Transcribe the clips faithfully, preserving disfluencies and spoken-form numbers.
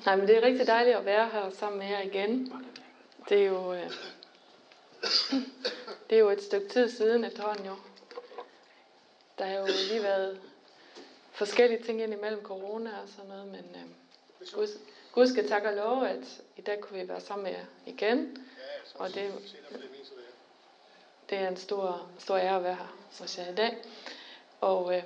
Nej, men det er rigtig dejligt at være her sammen med jer igen. Det er jo, øh, det er jo et stykke tid siden efterhånden jo. Der har jo lige været forskellige ting ind imellem corona og sådan noget, men øh, Gud, Gud skal takke og love, at i dag kunne vi være sammen med jer igen. Og det, det er en stor, stor ære at være her hos jer i dag. Og øh,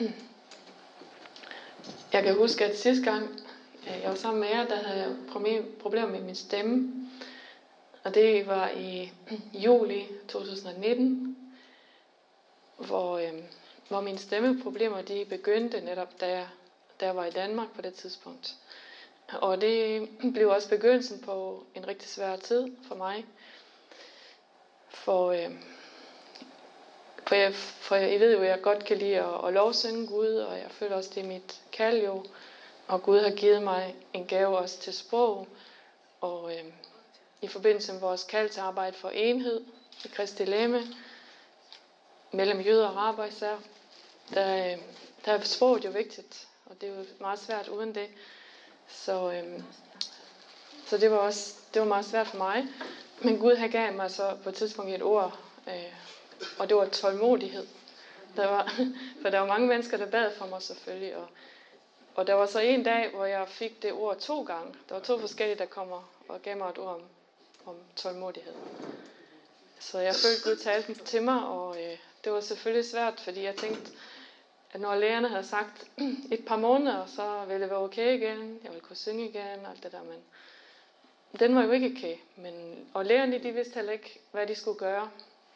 jeg kan huske, at sidste gang jeg var sammen med jer, der havde jeg problemer med min stemme. Og det var i juli to tusind og nitten, hvor, øh, hvor mine stemmeproblemer de begyndte netop, da jeg, da jeg var i Danmark på det tidspunkt. Og det blev også begyndelsen på en rigtig svær tid for mig. For, øh, for, jeg, for jeg, I ved jo, at jeg godt kan lide at, at lovsynge Gud, og jeg føler også, det er mit kald jo. Og Gud har givet mig en gave også til sprog. Og øh, i forbindelse med vores kald til arbejde for enhed i Kristi legeme, mellem jøder og araber især, der, øh, der er sproget jo vigtigt. Og det er jo meget svært uden det. Så, øh, så det var også det var meget svært for mig. Men Gud har gav mig så på et tidspunkt et ord, øh, og det var tålmodighed. Der var, for der var mange mennesker, der bad for mig selvfølgelig. Og, og der var så en dag, hvor jeg fik det ord to gange. Der var to forskellige, der kommer og gav mig et ord om, om tålmodighed. Så jeg følte, Gud talte til mig, og øh, det var selvfølgelig svært, fordi jeg tænkte, at når lærerne havde sagt et par måneder, så ville det være okay igen, jeg ville kunne synge igen, og alt det der, men den var jo ikke okay. Men, og lærerne, de vidste heller ikke, hvad de skulle gøre.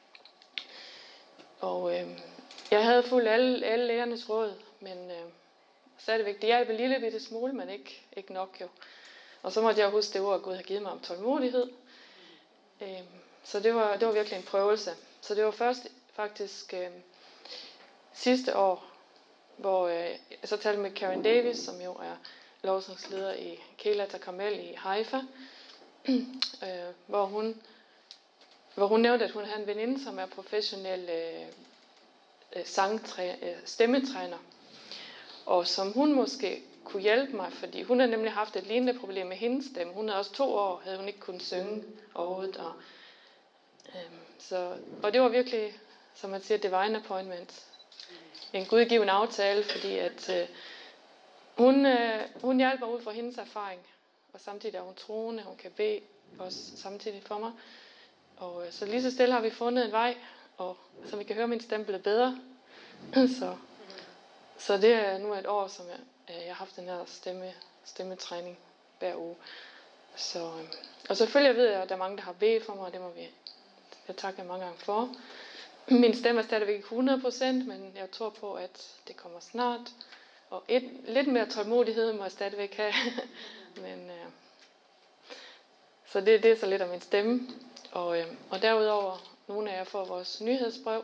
Og øh, jeg havde fulgt alle, alle lærernes råd, men øh, stadigvæk, det hjalp en lille bitte smule, men ikke, ikke nok jo. Og så måtte jeg huske det ord, Gud havde givet mig om tålmodighed. Øh, så det var, det var virkelig en prøvelse. Så det var først faktisk øh, sidste år, hvor øh, jeg så talte med Karen Davis, som jo er lovsangsleder i Keilat HaKarmel i Haifa, øh, hvor hun hvor hun nævnte, at hun havde en veninde, som er professionel øh, sangtræ, øh, stemmetræner, og som hun måske kunne hjælpe mig, fordi hun havde nemlig haft et lignende problem med hendes stemme. Hun havde også to år, havde hun ikke kunnet synge overhovedet, og, øh, så, og det var virkelig, som man siger, divine appointment. En gudgiven aftale, fordi at øh, hun, øh, hun hjælper ud fra hendes erfaring, og samtidig er hun troende, hun kan bede også samtidig for mig. Og øh, så lige så stille har vi fundet en vej, og som vi kan høre, min stemme blev bedre. så, så det er nu et år, som jeg, øh, jeg har haft den her stemme, stemmetræning hver uge. Så, øh, og selvfølgelig ved jeg, at der er mange, der har bedt for mig, og det må vi jeg takker mange gange for. Min stemme er stadigvæk ikke hundrede procent, men jeg tror på, at det kommer snart. Og et, lidt mere tålmodighed må jeg stadigvæk have. men, øh, så det, det er så lidt af min stemme. Og, øh, og derudover, nogle af jer får vores nyhedsbrev.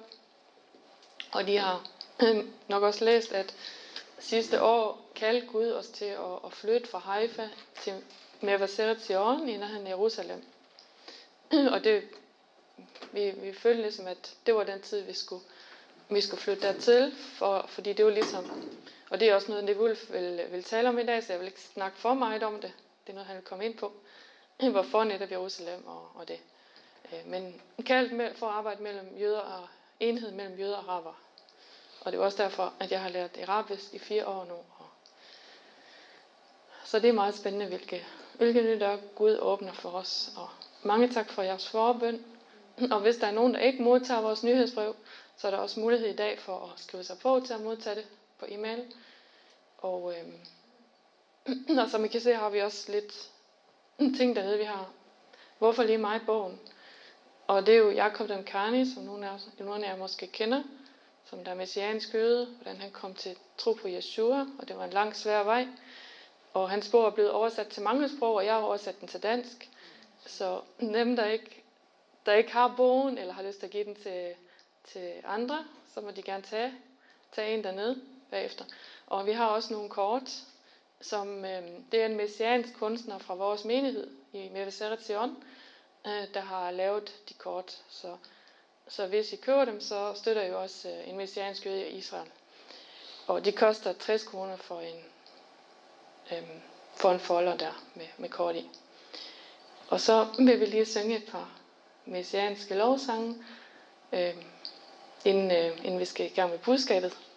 Og de har øh, nok også læst, at sidste år kaldte Gud os til at, at flytte fra Haifa til Mevaseret Zion i nærheden af Jerusalem. og det Vi, vi følte ligesom, at det var den tid, vi skulle, vi skulle flytte dertil, for, fordi det var ligesom, og det er også noget, det Wolf vil, vil tale om i dag, så jeg vil ikke snakke for meget om det. Det er noget, han vil komme ind på, hvorfor netop Jerusalem og, og det. Men kaldt for at arbejde mellem jøder og enhed mellem jøder og araber. Og det er også derfor, at jeg har lært arabisk i fire år nu. Og så det er meget spændende, hvilke, hvilke nye døre Gud åbner for os. Og mange tak for jeres forbøn. Og hvis der er nogen, der ikke modtager vores nyhedsbrev, så er der også mulighed i dag for at skrive sig på til at modtage det på e-mail. Og, øhm, og som I kan se, har vi også lidt ting dernede. Vi har Hvorfor lige mig bogen. Og det er jo Jacob Damkani, som nogle af, nogle af jer måske kender, som der er messiansk jøde, hvordan han kom til tro på Yeshua, og det var en lang svær vej. Og hans bog er blevet oversat til mange sprog, og jeg har oversat den til dansk. Så dem, der ikke der ikke har bogen, eller har lyst til at give den til, til andre, så må de gerne tage, tage en dernede bagefter. Og vi har også nogle kort, som øh, det er en messiansk kunstner fra vores menighed i Mevaseret Zion, øh, der har lavet de kort. Så, så hvis I køber dem, så støtter I jo også øh, en messiansk jøde i Israel. Og de koster tres kroner for en, øh, får en folder der med, med kort i. Og så vil vi lige synge et par messianske lovsange, øh, inden, øh, inden vi skal i gang med budskabet.